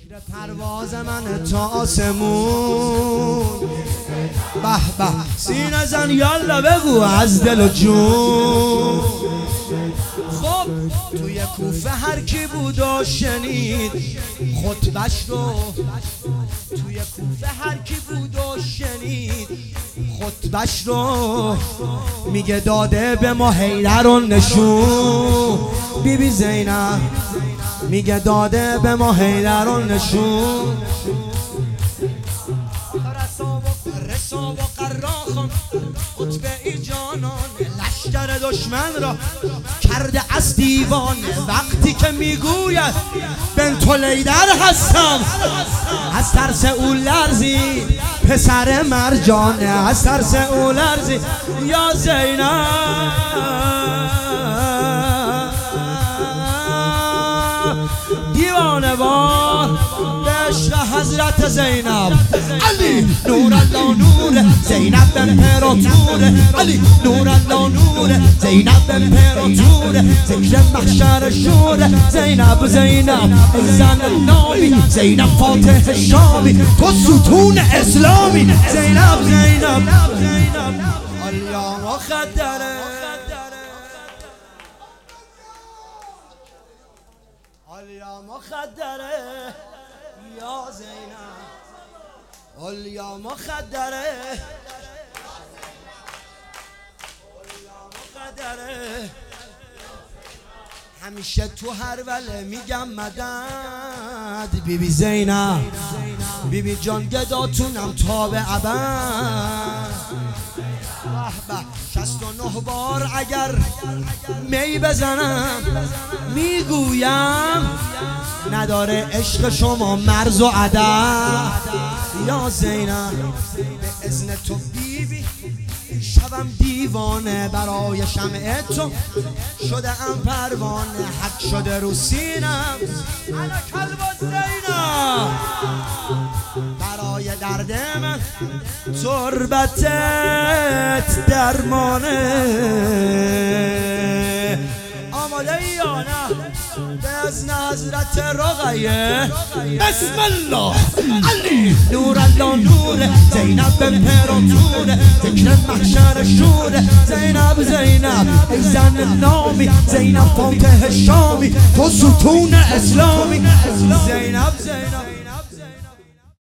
پرواز من تا آسمون، به به سینه زن یالا بگو از دل و جون. خب توی کوفه هر کی بود و شنید خطبش رو، توی کوفه هر کی بود و شنید خطبش رو، میگه داده به ما حیدر و نشون. بیبی زینب میگه داده به ما حیدر و نشون. رسا و قراخان خطبه ای جانان، لشکر دشمن را کرده از دیوان. وقتی که میگوید بنت لیدر هستم، از ترس او لرزید پسر مرجانه، از ترس او لرزید یا زینب. دیوانه وار به عشق حضرت زینب. علی نور الله نور زینب امپراتور، علی نور الله نور زینب امپراتور. ذکر محشر شور زینب زینب زن نامی، زینب فاتح شامی، تو ستون اسلامی. زینب زینب علیا مخدره، علیا مخدره یا زینب، علیا مخدره، علیا مخدره. همیشه تو هر وله میگم مدد بیبی زینب، بیبی جان گداتونم تا به ابد. 69 بار اگر می بزنم میگویم نداره عشق شما مرز و عدد. یا زینب به اذن تو بیبی شبم دیوانه، برای شمع تو شده ام پروانه. حق شده رو سینم انا کلب زینب، برای درد من تربتت درمانه. آماده ای یا نه؟ به اذن حضرت رقیه بسم الله. علی نور الله نور زینب امپراتور، ذکر محشر شور زینب زینب ای زن نامی، زینب فاتح شامی، تو ستون اسلامی. زینب زینب